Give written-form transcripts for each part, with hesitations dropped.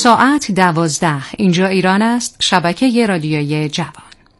ساعت 12. اینجا ایران است. شبکه رادیوی جوان.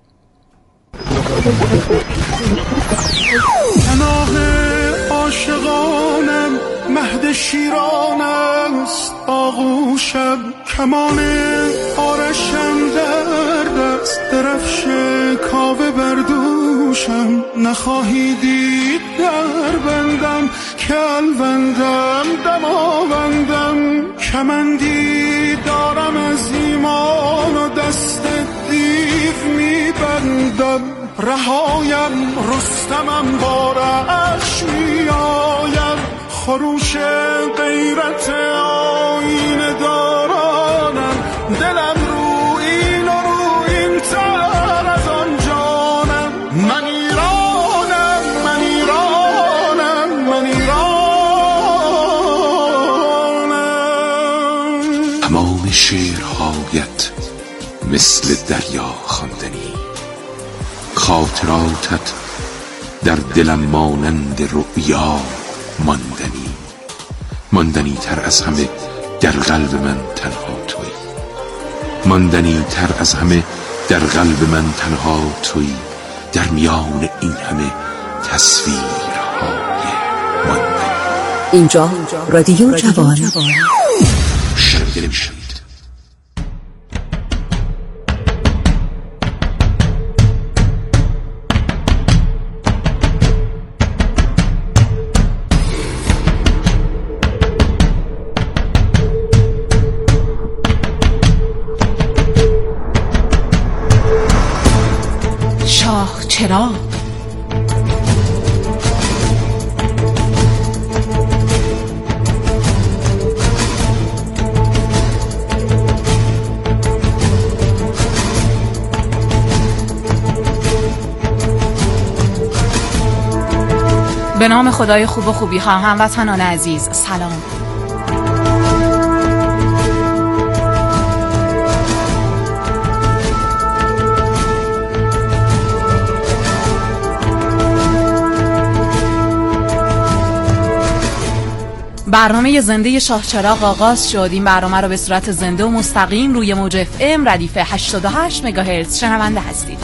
پناه عاشقانم مهد شیران است، آغوشم کمان آرشم در دست، درفش کاوه بردوشم. نخواهی دید در بندم، کل بندم دما بندم، کمندی دارم از ایمان و دست دیو میبندم. رهایم رستمم بارش میآید، خروش غیرت آینه دارانم. دلم رو این و رو این تر از آن جانم. من ایرانم، من ایرانم، من ایرانم. تمام شعرهایت مثل دریا خواندنی، خاطراتت در دلم مانند رؤیا ماندنی. ماندنی تر از همه در قلب من تنها تویی، ماندنی تر از همه در قلب من تنها تویی. در میان این همه تصویرهای ماندنی. اینجا رادیو جوان. شنیده نمی‌شوید. چرا؟ به نام خدای خوب و خوبی ها، هموطنان عزیز، سلام. برنامه زنده شاهچراغ آغاز شد. این برنامه رو به صورت زنده و مستقیم روی موج FM ردیف 88 مگاهرتز شنونده هستید.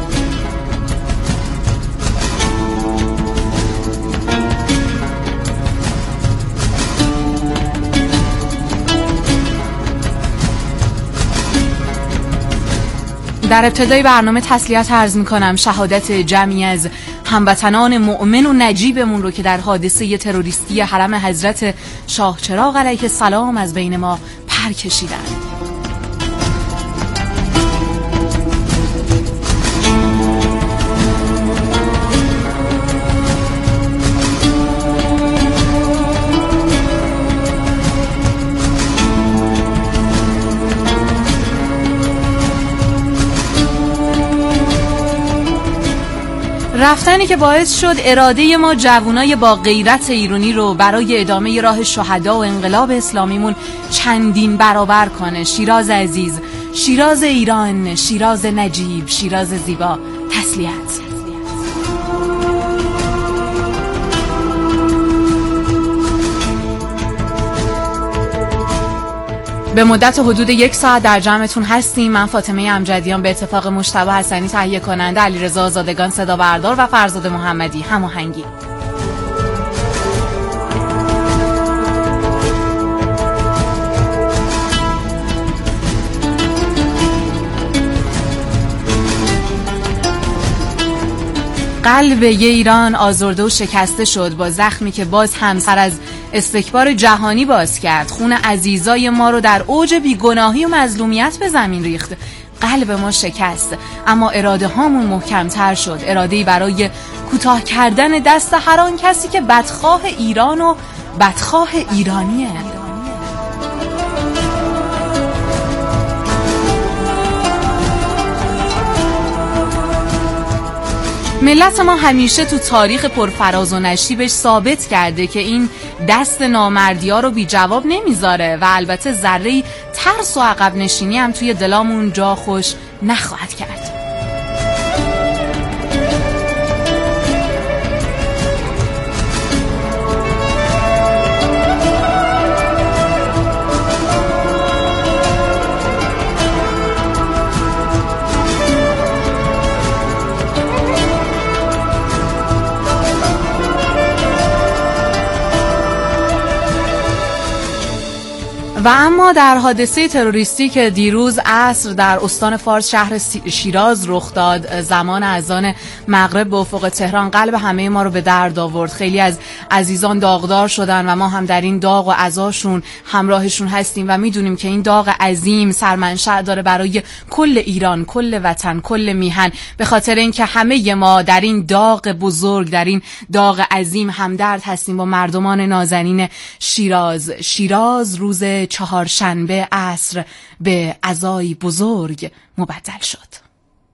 در ابتدای برنامه تسلیت عرض می‌کنم شهادت جمعی از هموطنان مؤمن و نجیبمون رو که در حادثه تروریستی حرم حضرت شاهچراغ علیه السلام از بین ما پر کشیدند. رفتنی که باعث شد اراده ما جوانای با غیرت ایرانی رو برای ادامه راه شهدا و انقلاب اسلامیمون چندین برابر کنه. شیراز عزیز، شیراز ایران، شیراز نجیب، شیراز زیبا، تسلیت. به مدت حدود 1 ساعت در جمعتون هستیم. من فاطمه امجدیان به اتفاق مجتبی حسنی تهیه کننده، علیرضا آزادگان صدا بردار و فرزاد محمدی هماهنگی. قلب یه ایران آزرده و شکسته شد با زخمی که باز هم سر از استکبار جهانی باز کرد. خون عزیزای ما رو در اوج بیگناهی و مظلومیت به زمین ریخت. قلب ما شکست، اما اراده هامون محکمتر شد. اراده‌ای برای کوتاه کردن دست هر آن کسی که بدخواه ایران و بدخواه ایرانیه. ملت ما همیشه تو تاریخ پرفراز و نشیبش ثابت کرده که این دست نامردی‌ها رو بی جواب نمیذاره و البته ذره‌ای ترس و عقب نشینی هم توی دلامون جا خوش نخواهد کرد. و اما در حادثه تروریستی که دیروز عصر در استان فارس شهر شیراز رخ داد، زمان اذان مغرب به افق تهران قلب همه ما رو به درد آورد. خیلی از عزیزان داغدار شدن و ما هم در این داغ و عزاشون همراهشون هستیم و میدونیم که این داغ عظیم سرمنشأ داره برای کل ایران، کل وطن، کل میهن. به خاطر اینکه همه ما در این داغ بزرگ، در این داغ عظیم همدرد هستیم با مردمان نازنین شیراز روز چهارشنبه عصر به عزای بزرگ مبدل شد.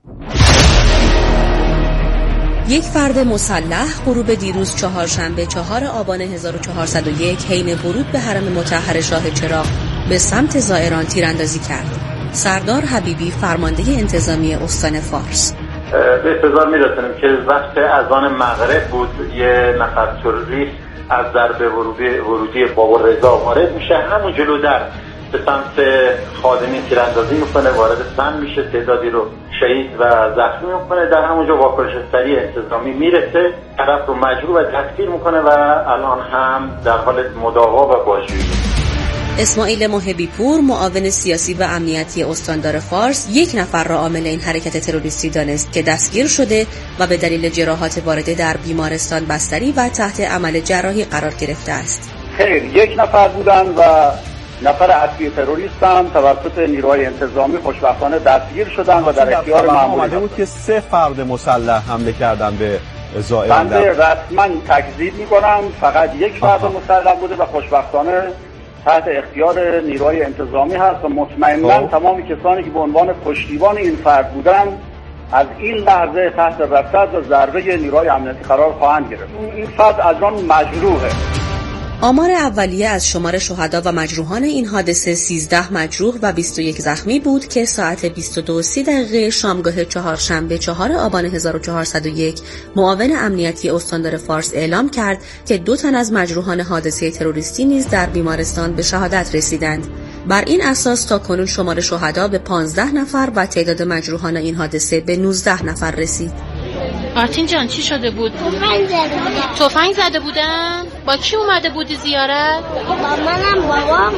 یک فرد مسلح غروب دیروز چهارشنبه 4 آبان 1401 حین ورود به حرم مطهر شاه چراغ به سمت زائران تیراندازی کرد. سردار حبیبی فرمانده انتظامی استان فارس: به انتظار می‌رسیم که وقت اذان مغرب بود یه نفر تروریست از ضربه ورودی باب رضا وارد میشه، همون جلو در به سمت خادمین تیراندازی میکنه، وارد سم میشه، تعدادی رو شهید و زخمی میکنه. در همونجا واکنش سریع انتظامی میرسه، طرف رو مجروح و دستگیر میکنه و الان هم در حال مداوا و بازجویی. اسماعیل محبی پور، معاون سیاسی و امنیتی استاندار فارس، یک نفر را عامل این حرکت تروریستی دانست که دستگیر شده و به دلیل جراحات وارده در بیمارستان بستری و تحت عمل جراحی قرار گرفته است. خیر، یک نفر بودن و نفر اصلی تروریست هم توسط نیروهای انتظامی خوشبختانه دستگیر شدن و در اختیار مامور بود که 3 فرد مسلح حمله کردن به زائران. بنده رسما تکذیب میکنم، فقط یک فرد مسلح بوده و خوشبختانه تحت اختیار نیروهای انتظامی هست و مطمئنا تمام کسانی که به عنوان پشتیبان این فرد بودن از این لحظه تحت رصد و ضربه نیروهای امنیتی قرار خواهند گرفت. این فرد از آن مجروحه. آمار اولیه از شمار شهدا و مجروحان این حادثه 13 مجروح و 21 زخمی بود که ساعت 22:30 شامگاه چهارشنبه 4 آبان 1401 معاون امنیتی استاندار فارس اعلام کرد که 2 تن از مجروحان حادثه تروریستی نیز در بیمارستان به شهادت رسیدند. بر این اساس تاکنون شمار شهدا به 15 نفر و تعداد مجروحان این حادثه به 19 نفر رسید. آرتین جان چی شده بود؟ تفنگ زده بودن؟ با کی اومده بودی زیارت؟ با منم بابام.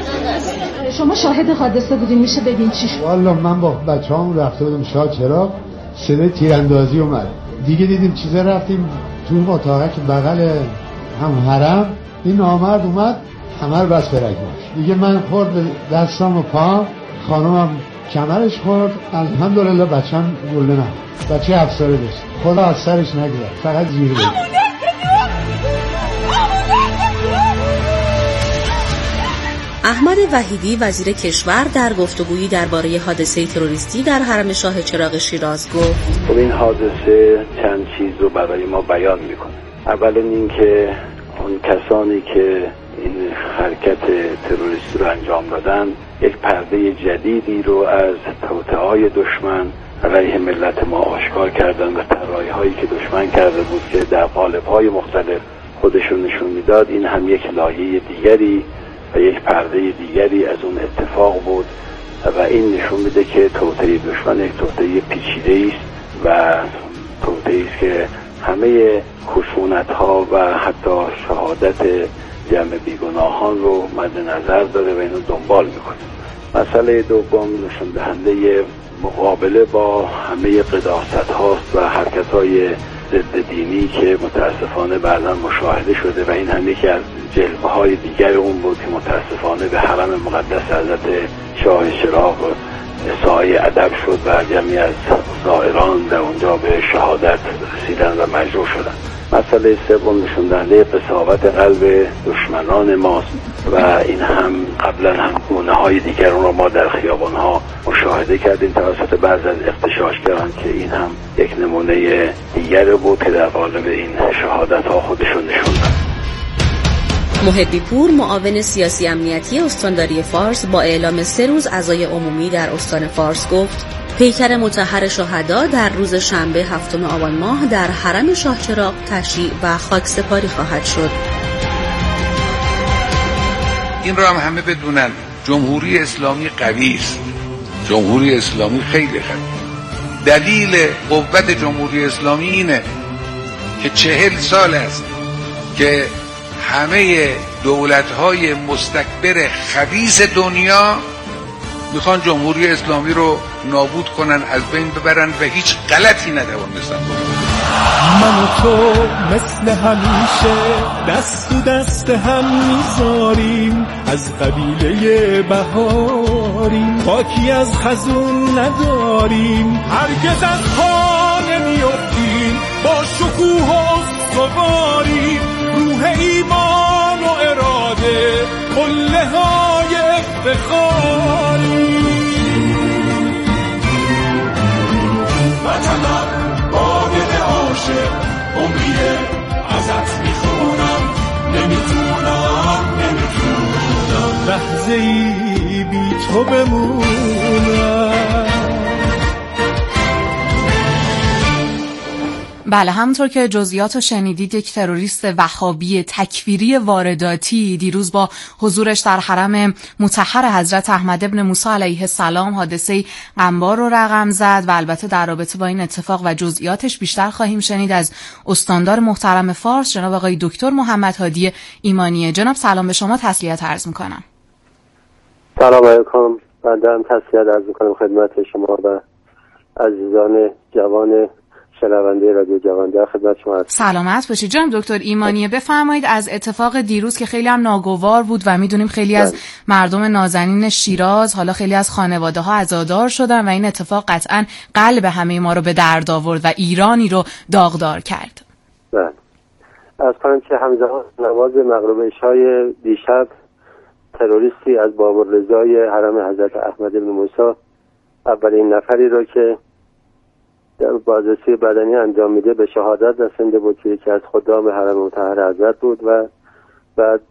شما شاهد حادثه بودین، میشه بگین چی شد؟ والا من با بچه‌هام رفته بودم شاه چراغ، صدای تیراندازی اومد. دیگه دیدیم چیزا، رفتیم تو اتاق که بغل هم حرم، این نامرد اومد کمر بس برگشت. دیگه من خورد به دستام و پام، خانمم کمرش خورد. الحمدلله بچه‌م گله نه. بچه 7 ساله داشت. خدا از سرش نگذاشت، فقط زیر بود. احمد وحیدی وزیر کشور در گفتگویی درباره حادثه تروریستی در حرم شاه چراغ شیراز گفت: خب این حادثه چند چیز رو برای ما بیان میکنه. اولا اینکه اون کسانی که این حرکت تروریستی رو انجام دادن یک پرده جدیدی رو از توطئه‌های دشمن علیه ملت ما آشکار کردن و طرح‌هایی که دشمن کرده بود که در قالب‌های مختلف خودشون نشون میداد، این هم یک لایه دیگری و یک پرده دیگری از اون اتفاق بود و این نشون میده که توطئه دشمن یک توطئه پیچیده است و توطئه‌ای است که همه خشونت‌ها و حتی شهادت جمع بیگناهان رو مد نظر داره و اینو دنبال میکنه. مسئله دوم نشون دهنده مقابله با همه قداست هاست و حرکت های ضد دینی که متاسفانه بعضا مشاهده شده و این هم یکی از جلوه های دیگر اون بود که متاسفانه به حرم مقدس حضرت شاه چراغ سایه ادب شد و جمعی از زائران در اونجا به شهادت رسیدن و مجروح شدن. مسئله سوم نشون دهنده قساوت قلب دشمنان ماست و این هم قبلا هم گونه‌های دیگر اون رو ما در خیابان‌ها مشاهده کردیم توسط بعضی از اغتشاشگران که این هم یک نمونه دیگر بود که در قالب این شهادت‌ها خودشون نشون داد. محبی پور، معاون سیاسی امنیتی استانداری فارس، با اعلام 3 روز عزای عمومی در استان فارس گفت: پیکر مطهر شهدا در روز شنبه 7 آبان ماه در حرم شاه چراغ تشییع و خاکسپاری خواهد شد. این را هم همه بدونن، جمهوری اسلامی قوی است. جمهوری اسلامی خیلی قوی. دلیل قوت جمهوری اسلامی اینه که 40 سال است که همه دولت‌های مستکبر خبیث دنیا میخوان جمهوری اسلامی رو نابود کنن، از بین ببرن و هیچ غلطی نتوانستن بکنن. من و تو مثل همیشه دست تو دست هم میذاریم، از قبیله بهاریم، باکی از خزون نداریم، هرگز از پا نمیافتیم، با شکوه و سواریم، روح ایمان و اراده قله های افتخاریم. وطنم با دل عاشق عمریه ازت میخونم، نمیتونم لحظه ای بی تو بمونم. بله، همونطور که جزئیات رو شنیدید، یک تروریست وهابی تکفیری وارداتی دیروز با حضورش در حرم مطهر حضرت احمد ابن موسی علیه السلام حادثه غمبار رو رقم زد و البته در رابطه با این اتفاق و جزئیاتش بیشتر خواهیم شنید از استاندار محترم فارس جناب آقای دکتر محمد هادی ایمانیه. جناب سلام به شما، تسلیت عرض میکنم. سلام علیکم، بنده هم تسلیت عرض میکنم خدمت شما و عزیزان جوان شنونده رادیو جوان. در خدمت شما هستم. سلامت باشید جناب دکتر ایمانیه. بفرمایید از اتفاق دیروز که خیلی هم ناگوار بود و میدونیم خیلی از مردم نازنین شیراز، حالا خیلی از خانواده ها عزادار شدن و این اتفاق قطعا قلب همه ما رو به درد آورد و ایرانی رو داغدار کرد. بله، از کنم که همزمان نماز مغرب عشای دیشب تروریستی از بابالرضای حرم حضرت احمد بن موسی اولین نفری رو که در بازرسی بدنی انجام میده به شهادت رسنده بود که یکی از خدام حرم مطهر حضرت بود و بعد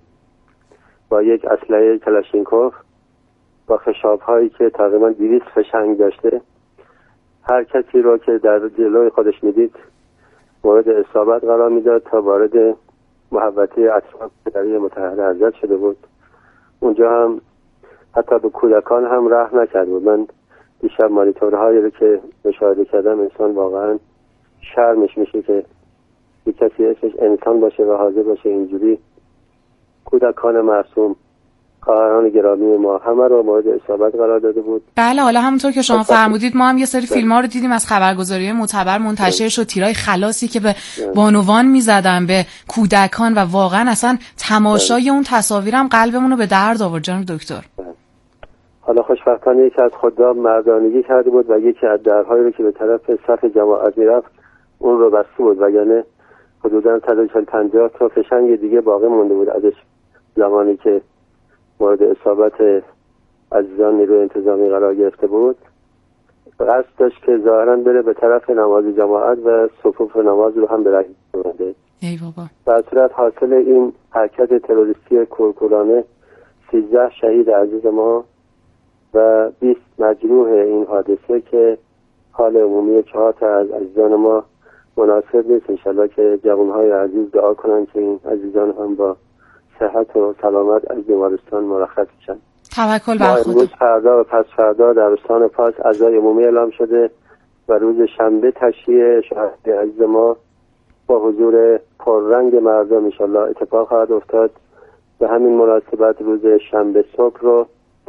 با یک اسلحه کلاشینکوف با خشاب‌هایی که تقریبا 200 فشنگ داشته هر کسی رو که در جلوی خودش میدید مورد اصابت قرار میداد تا وارد محوطه اطراف حرم مطهر حضرت شده بود. اونجا هم حتی به کودکان هم رحم نکرد بود. من دیشب مانیتورهایی رو که مشاهده کردم انسان واقعا شرمش میشه که یک کسی اسمش انسان باشه و حاضر باشه اینجوری کودکان معصوم خواهران گرامی ما همه رو مورد اصابت قرار داده بود. بله، حالا همونطور که شما فرمودید ما هم یه سری فیلم‌ها رو دیدیم از خبرگزاری‌های معتبر منتشر شد، تیرای خلاصی که به بانوان می‌زدن، به کودکان و واقعا اصلا تماشای اون تصاویرم قلبمون رو به درد آورد جناب دکتر. حالا خوشبختانه یکی از خدام مردانگی کرده بود و یکی از درهایی رو که به طرف صف جماعت میرفت اون رو بسته بود و یعنی حدوداً 150 تا فشنگ دیگه باقی مونده بود ازش زمانی که مورد اصابت عزیزان نیروی انتظامی قرار گرفته بود. قصد داشت که ظاهراً بره به طرف نماز جماعت و صفوف نماز رو هم برای بده. ای بابا. در صورت حاصل این حرکت تروریستی کورکورانه 13 شهید عزیز ما و 20 مجروح این حادثه که حال عمومی 4 تا از عزیزان ما مناسب نیست. انشالله که جوانهای عزیز دعا کنن که این عزیزان هم با صحت و سلامت از بیمارستان مرخص بشن. توکل بر خدا. امروز فردا و پس فردا در استان فارس عزای عمومی اعلام شده و روز شنبه تشییع شهید عزیز ما با حضور پررنگ مردم انشالله اتفاق خواهد افتاد. به همین مناسبت روز شنبه صبح رو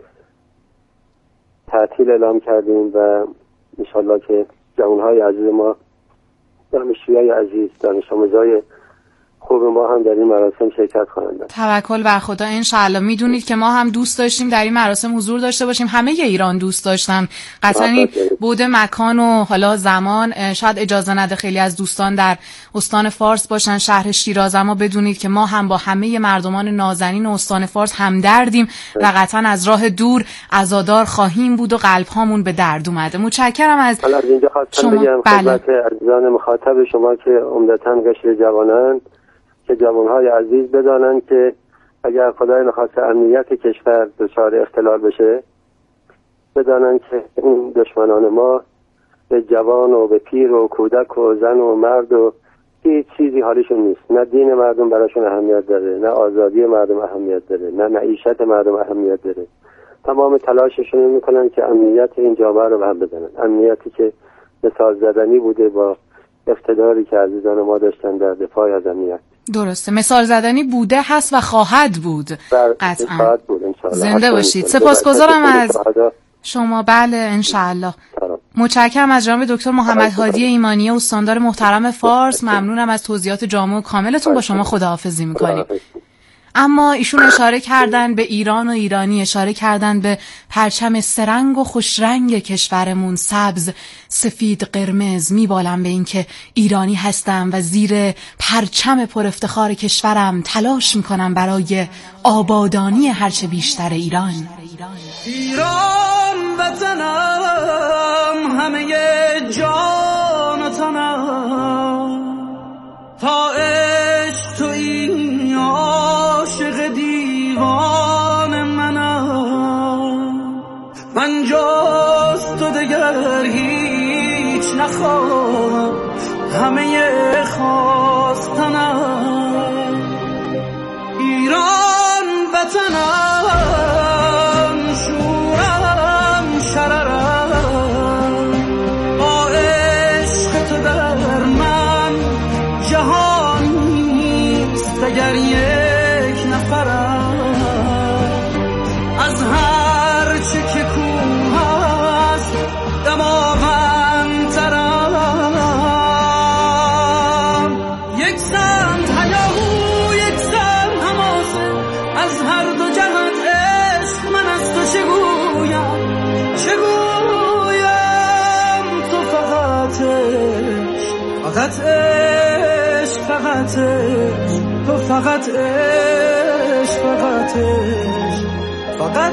تعطیل اعلام کردیم و انشالله که جوانهای عزیز ما، دانشجویای عزیز، دانش آموزای خوب ما هم در این مراسم شرکت خواهند داشت. توکل بر خدا. انشالله. میدونید که ما هم دوست داشتیم در این مراسم حضور داشته باشیم، همه ایران دوست داشتن. قطعا این بود مکان و حالا زمان شاید اجازه نده خیلی از دوستان در استان فارس باشن، شهر شیراز، اما بدونید که ما هم با همه مردمان نازنین استان فارس همدردیم و قطعا از راه دور عزادار خواهیم بود و قلب هامون به درد اومده. متشکرم از اینجا خواستم بگم خدمت عزیزان مخاطب شما که عمدتاً قشر جوانان که جوانهای عزیز بدانند که اگر خدای نخواسته امنیت کشور دچار اختلال بشه، بدانند که این دشمنان ما به جوان و به پیر و کودک و زن و مرد و هیچ چیزی حالیشون نیست. نه دین مردم براشون اهمیت داره، نه آزادی مردم اهمیت داره، نه معیشت مردم اهمیت داره. تمام تلاششون میکنن که امنیت این جامعه رو به هم بزنن. امنیتی که مثال زدنی بوده با اقتداری که عزیزان ما داشتن در دفاع از امنیت. درسته، مثال زدنی بوده، هست و خواهد بود. قطعا. زنده باشید. سپاسگزارم از شما. بله انشاءالله. متشکرم از جناب دکتر محمد هادی ایمانی، استاندار محترم فارس. ممنونم از توضیحات جامع و کاملتون. با شما خداحافظی میکنیم. اما ایشون اشاره کردن به ایران و ایرانی، اشاره کردن به پرچم سرنگ و خوشرنگ کشورمون، سبز، سفید، قرمز. میبالم به این که ایرانی هستم و زیر پرچم پر افتخار کشورم تلاش میکنم برای آبادانی هرچه بیشتر ایران. ایران وطنم، همه جان و تنم، تا عشق تو این عاشق دیوان منم. من جز تو دگر هیچ نخواهم، همه خواستنم. ایران وطنم، شورم شررم، با عشق تو در من جهان نیست اگر یک نفرم. از هر چه که کوه هست دماغندترم. یک سمت هیاهو، یک سمت حماسه، از هر دو جهت عشق من از تو چگویم، چگویم. تو فقط عشق، فقط عشق، فقط عشق، تو فقط عشق، فقط عشق، فقط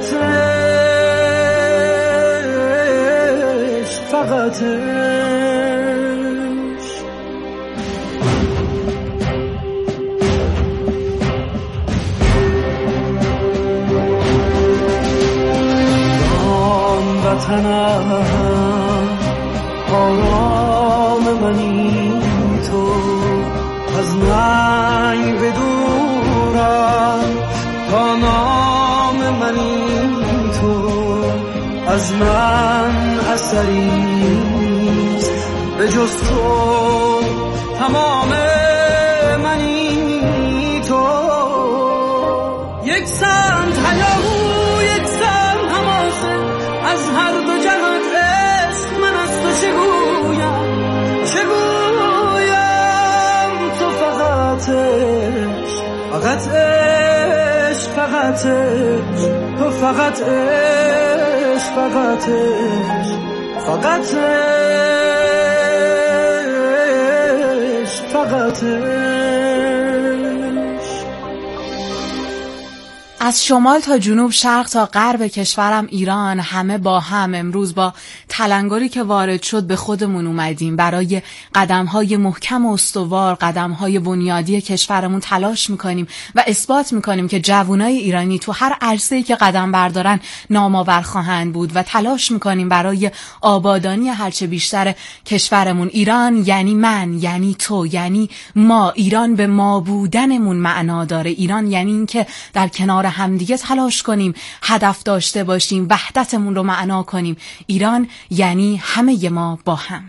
عشق، فقط عشق. وطنم، آرام منی تو، از ننگ بدورم تا نام منی تو. از من اثری نیست به جز تو، تمام منی تو. یک سمت هیاهو، یک سمت حماسه، از هر دو جهت عشق من از تو چگویم، چگویم. تو فقط عشق، فقط عشق، فقط عشق، تو فقط عشق، فقط عشق، فقط عشق، فقط عشق. از شمال تا جنوب، شرق تا غرب کشورم ایران، همه با هم امروز با تلنگری که وارد شد به خودمون اومدیم. برای قدم‌های محکم و استوار، قدم‌های بنیادی کشورمون تلاش میکنیم و اثبات میکنیم که جوانای ایرانی تو هر عرصه‌ای که قدم بردارن نامآور خواهند بود و تلاش میکنیم برای آبادانی هرچه بیشتر کشورمون. ایران یعنی من، یعنی تو، یعنی ما. ایران به ما بودنمون معنا داره. ایران یعنی این که در کنار همدیگه تلاش کنیم، هدف داشته باشیم، وحدتمون رو معنا کنیم. ایران یعنی همه ما با هم.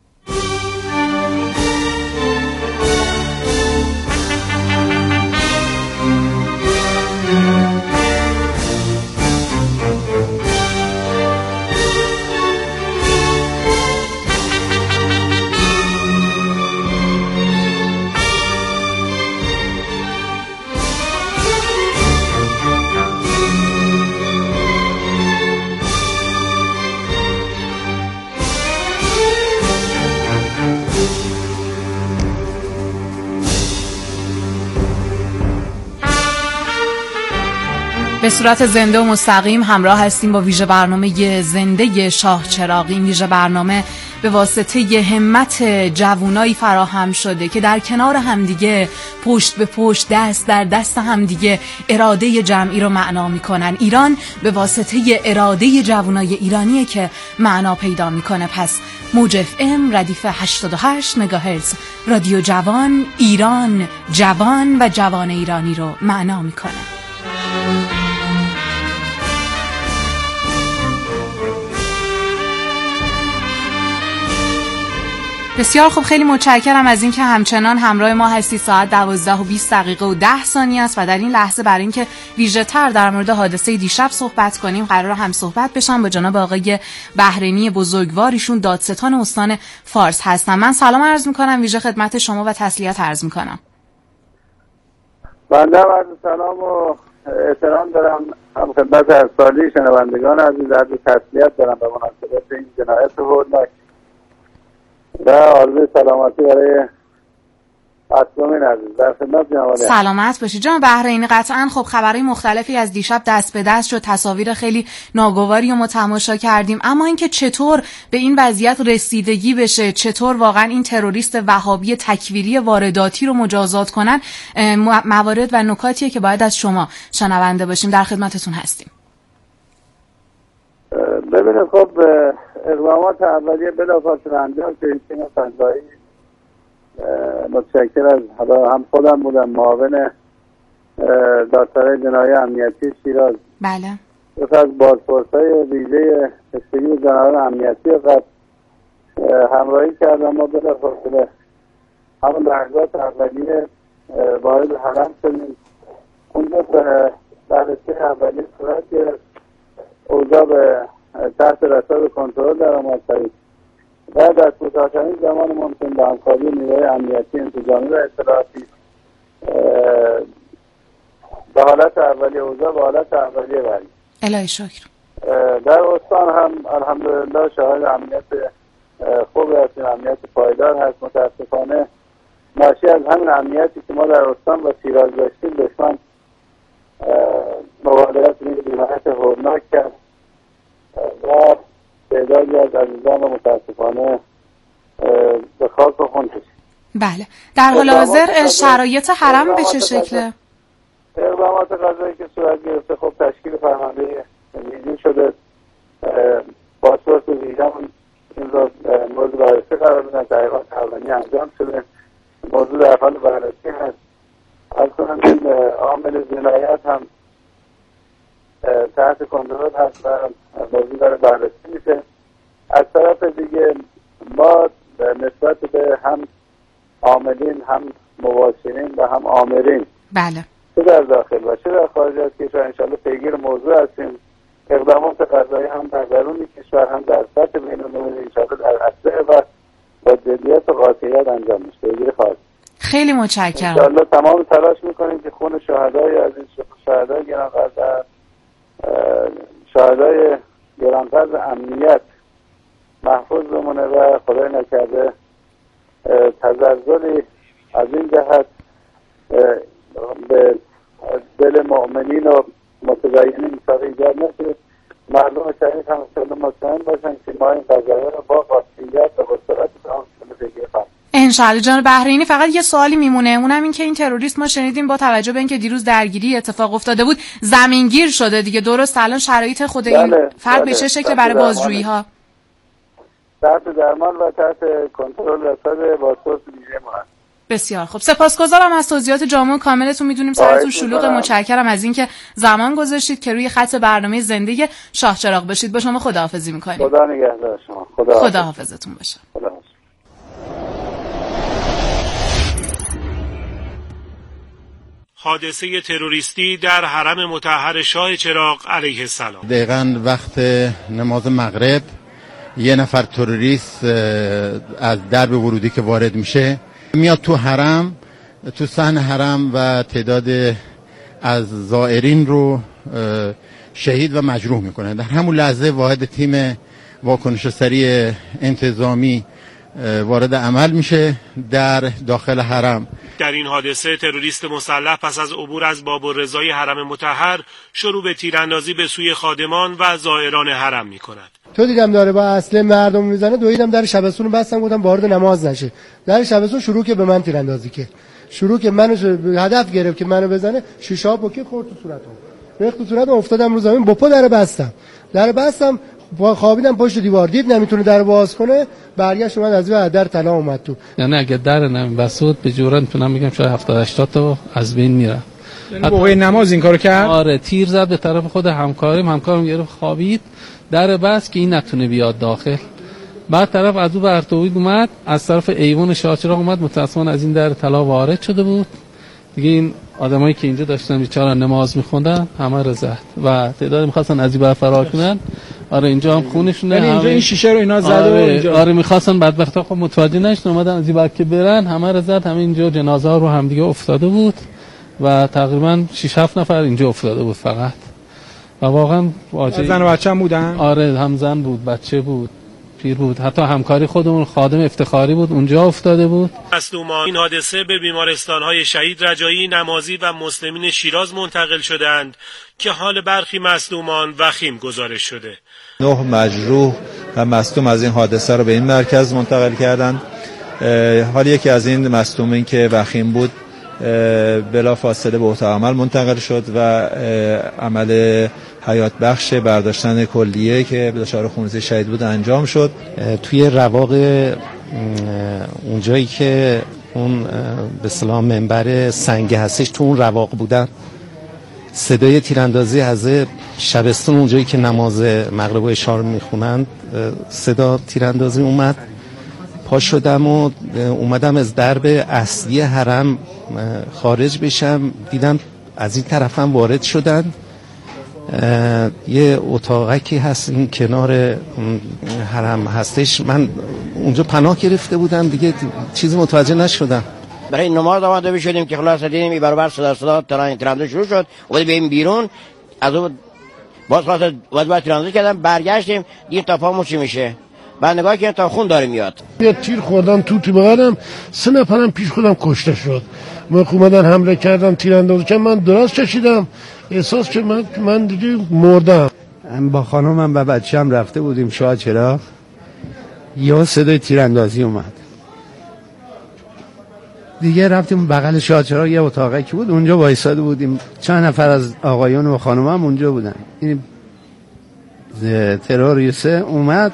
به صورت زنده و مستقیم همراه هستیم با ویژه برنامه زنده شاه چراغ. این ویژه برنامه به واسطه همت جوانایی فراهم شده که در کنار همدیگه، پشت به پشت، دست در دست همدیگه اراده جمعی رو معنا میکنن. ایران به واسطه اراده جوانای ایرانیه که معنا پیدا میکنه. پس موج اف ام ردیف 88 مگاهرتز رادیو جوان، ایران جوان و جوان ایرانی رو معنا میکنه. بسیار خوب، خیلی متشکرم از اینکه همچنان همراه ما هستید. ساعت 12:20 است و در این لحظه برای اینکه ویژه‌تر در مورد حادثه دیشب صحبت کنیم قرار هم صحبت بشم با جناب آقای بحرینی بزرگوار، ایشون دادستان استان فارس هستن. من سلام عرض می‌کنم ویژه خدمت شما و تسلیت عرض می‌کنم. بنده عرض سلام و احترام دارم هم خدمت ارسالی شنوندگان عزیز، عرض تسلیت دارم به مناسبت این جنایت هولناک و آرزوی سلامتی برای اطرافیان عزیز. در خدمت جناب. سلامت باشید جناب بحرینی. قطعاً خب خبرهای مختلفی از دیشب دست به دست شد، تصاویر خیلی ناگواری رو ما تماشا کردیم، اما اینکه چطور به این وضعیت رسیدگی بشه، چطور واقعاً این تروریست وهابی تکفیری وارداتی رو مجازات کنن، موارد و نکاتیه که باید از شما شنونده باشیم. در خدمتتون هستیم. ببینید خب اقدامات اولیه بلافاصله انجام شد. تیم فضایی متشکر از حالا هم خودم بودم معاون دادسرای جنایی امنیتی شیراز، بله، از بازپرسای ویژه استگی جنایات امنیتی و همراهی کردم. ما بلافاصله همون لحظات اولیه وارد حرم شدیم. اونجا بررسی اولیه صورت گرفت، اوضاع به تحت رساد کنترل در آمد. بعد از کوتاه‌ترین زمان ممکن با همکاری نیروهای امنیتی انتظامی و اطلاعاتی به حالت اولیه اوضاع به حالت اولیه بریم. الهی شکر. در استان هم الحمدلله شاهد امنیت خوبی هستیم، امنیت پایدار هست. متاسفانه ناشی از همین امنیتی که ما در استان و شیراز داشتیم دشمن مبادرت به جنایت هولناک کرد و تعدادی از عزیزان متاسفانه به خاک و خون کشید. بله، در حال حاضر شرایط حرم به چه شکله؟ اقدامات قضایی که صورت گرفته خب تشکیل فرمانده ویژه شده. پاسپورت ویژه این رو موضوع بررسی قرار دادن، تحقیقات اولیه انجام شده، موضوع در حال بررسی هست. از کنم این عامل جنایت هم تحت کنترل هست و موضوع داره بررسی میشه. از طرف دیگه ما نسبت به هم عاملین، هم مباشرین و هم آمرین، بله، چه در داخل و چه در خارج از کشور انشاءالله پیگیر موضوع هستیم. اقدامات قضایی هم در درون کشور هم در سطح بین‌المللی انشاءالله در اسرع و با جدیت و قاطعیت انجام میشه. پیگیر خواهد. خیلی متشکرم. انشاءالله تمام تلاش میکنیم که خون شهدای عزیز، شهدای گرانقدر، شهدای گرانقدر امنیت محفوظ بمونه و خدای نکرده تزلزلی از این جهت به دل مؤمنین و متدینین ایجاد نشه. مردم شریف هم مطمئن باشن که ما این قضایه رو با قاطعیت و با سرعت پیگیری خواهیم. انشالله. جناب بحرینی فقط یه سوالی میمونه، اونم این که این تروریست ما شنیدیم با توجه به اینکه دیروز درگیری اتفاق افتاده بود زمینگیر شده دیگه، درست؟ الان شرایط خود این فرد به چه شکل برای بازجویی ها؟ تحت درمان و تحت کنترل رساد بازپرس ویژه ما هست. بسیار خوب، سپاسگزارم از توضیحات جامع و کاملتون. میدونیم سرتون شلوغه، متشکرم از اینکه زمان گذاشتید که روی خط برنامه زنده شاه چراغ باشید. با شما خداحافظی می‌کنیم. خدا نگهدار شما. خداحافظتون باشه. حادثه تروریستی در حرم مطهر شاه چراغ علیه السلام. دقیقاً وقت نماز مغرب یه نفر تروریست از درب ورودی که وارد میشه میاد تو حرم، تو صحن حرم و تعداد از زائرین رو شهید و مجروح میکنه. در همون لحظه واحد تیم واکنش سریع انتظامی وارد عمل میشه در داخل حرم. در این حادثه تروریست مسلح پس از عبور از باب‌الرضای حرم مطهر شروع به تیراندازی به سوی خادمان و زائران حرم میکند. تو دیدم داره با اسلحه مردم میزنه، دویدم در شبستون رو بستم، گفتم وارد نماز نشه. در شبستون شروع که به من تیراندازی که شروع که منو هدف گرفت که منو بزنه، شیشه ها پوکی خورد تو صورتم، ریخت تو صورتم، افتادم رو زمین، با پا در بستم خوابیدم پشت دیوار، دید نمیتونه در باز کنه، برگشت اومد از در طلا اومد تو. یعنی اگه در نمیبسود به جورا میتونم بگم شاید 70-80 تا از بین میره. یعنی موقع نماز این کارو کرد؟ آره، تیر زد به طرف خود همکارم گرفت خوابید، در بس که این نتونه بیاد داخل. بعد طرف از او برتوید اومد، از طرف ایوان شاهچراغ اومد، متأسفانه از این در طلا وارد شده بود. دیگه این آدمایی که اینجا داشتن بیچاره نماز می‌خوندن همه رو زد و تعدادی می‌خواستن از این بر فرار کنن. آره اینجا هم خونشونه، یعنی اینجا این شیشه رو اینا زد و اینجا آره می‌خواستن، بدبختا خب متوجه نشدن، اومدن از این بر که برن، همه رو زد. همه اینجا جنازه ها رو هم دیگه افتاده بود و تقریبا 6-7 نفر اینجا افتاده بود فقط. و واقعا واجه زن و بچه هم بودن؟ آره هم زن بود، بچه بود، پیر بود، حتی همکاری خودمون خادم افتخاری بود اونجا افتاده بود. مصدومان این حادثه به بیمارستان‌های شهید رجایی، نمازی و مسلمین شیراز منتقل شدند که حال برخی مصدومان وخیم گزارش شده. 9 مجروح و مصدوم از این حادثه رو به این مرکز منتقل کردند. حال یکی از این مصدومین که وخیم بود بلا فاصله به اتاق عمل منتقل شد و عمل حیات بخش برداشتن کلیه که دچار خونریزی شدید بود انجام شد. توی رواق اونجایی که اون به اصطلاح منبر سنگ هستش، تو اون رواق بودن، صدای تیراندازی از شبستون اونجایی که نماز مغرب و عشا رو میخونند صدا تیراندازی اومد. پا شدم و اومدم از درب اصلی حرم خارج بشم، دیدم از این طرفم وارد شدن. یه اتاقکی هست این کنار حرم هستش، من اونجا پناه گرفته بودم، دیگه چیزی متوجه نشدم. برای نماز آماده بشدیم که خلاص دیدیم این برابر صدا ترانه شروع شد، اومد بریم بیرون، از اون باز خلاص واسه ترانه کردم، برگشتیم دیگه تا پامون چی میشه، بعد نگاه کردم تا خون داره میاد. یه تیر خوردم تو بغلم، 3 نفرم پیش خودم کشته شد. من اومدن حمله کردم، تیراندازی کردن، من دراز کشیدم، احساس که من دیگه مردم. با خانومم و بچه‌ام رفته بودیم شاهچراغ، یه صدای تیراندازی اومد. دیگه رفتیم بغل شاهچراغ، یه اتاقی که بود اونجا وایساده بودیم، چند نفر از آقایون و خانومم اونجا بودن. این تروریسته اومد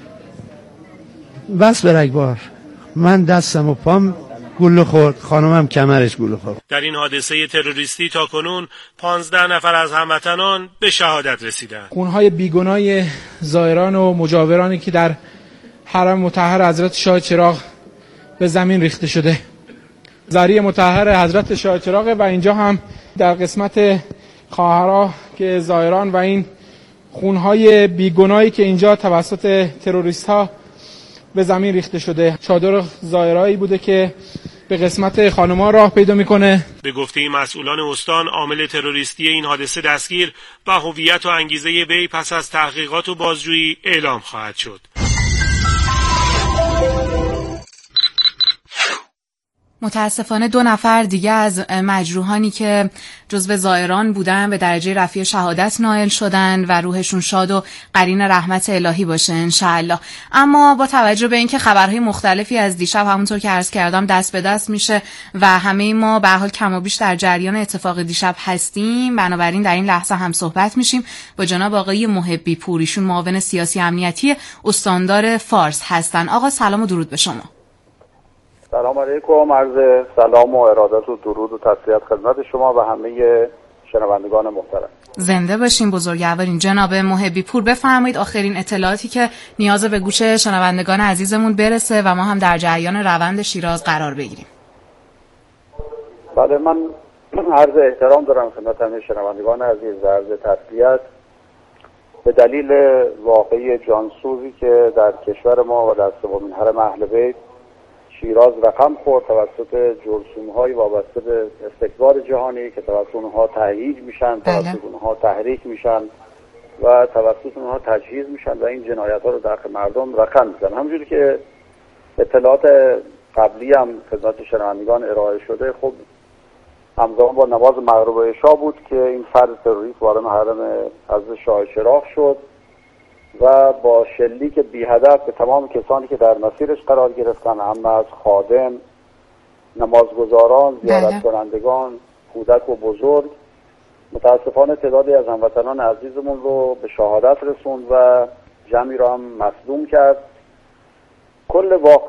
بس به رگبار، من دستم و پام گلوله خورد، خانمم کمرش گلوله خورد. در این حادثه تروریستی تاکنون 15 نفر از هموطنان به شهادت رسیدند. خونهای بیگناه زائران و مجاورانی که در حرم مطهر حضرت شاهچراغ به زمین ریخته شده. ذریع مطهر حضرت شاهچراغ و اینجا هم در قسمت خواهرها که زائران و این خونهای بیگناهی که اینجا توسط تروریست ها به زمین ریخته شده. چادر زائرایی بوده که به قسمت خانم‌ها راه پیدا میکنه. به گفته مسئولان استان، عامل تروریستی این حادثه دستگیر و هویت و انگیزه وی پس از تحقیقات و بازجویی اعلام خواهد شد. متاسفانه 2 نفر دیگه از مجروحانی که جزو زائران بودن به درجه رفیع شهادت نائل شدن و روحشون شاد و قرین رحمت الهی باشه انشاءالله. اما با توجه به اینکه خبرهای مختلفی از دیشب همونطور که عرض کردم دست به دست میشه و همه ما به هر حال کم و بیش در جریان اتفاق دیشب هستیم، بنابراین در این لحظه هم صحبت میشیم با جناب آقای محبی پور، ایشون معاون سیاسی امنیتی استاندار فارس هستن. آقا سلام و درود به شما. سلام علیکم، عرض سلام و ارادت و درود و تسلیت خدمت شما و همه شنوندگان محترم. زنده باشین بزرگوارین. جناب محبی پور بفرمایید آخرین اطلاعاتی که نیاز به گوش شنوندگان عزیزمون برسه و ما هم در جریان روند شیراز قرار بگیریم. بله، من عرض احترام دارم خدمت همه شنوندگان عزیز، عرض تسلیت به دلیل واقعی جانسوزی که در کشور ما و در سومین حرم اهل بیت شیراز رقم خورد توسط جرثوم‌های وابسته به استکبار جهانی که توسط اونها تهییج میشن، توسط اونها تحریک میشن و توسط اونها تجهیز میشن و این جنایت‌ها رو در مردم رقم میزنن. همونجوری که اطلاعات قبلی هم خدمت شنوندگان ارائه شده، خب همزمان با نماز مغرب و عشا بود که این فرد تروریست وارد حرم حضرت شاهچراغ شد و با شلیک بی هدف به تمام کسانی که در مسیرش قرار گرفتن، هم از خادم، نمازگزاران، زیارت کنندگان، کودک و بزرگ، متاسفانه تعدادی از هموطنان عزیزمون رو به شهادت رسوند و جمعی رو هم مصدوم کرد. کل واقع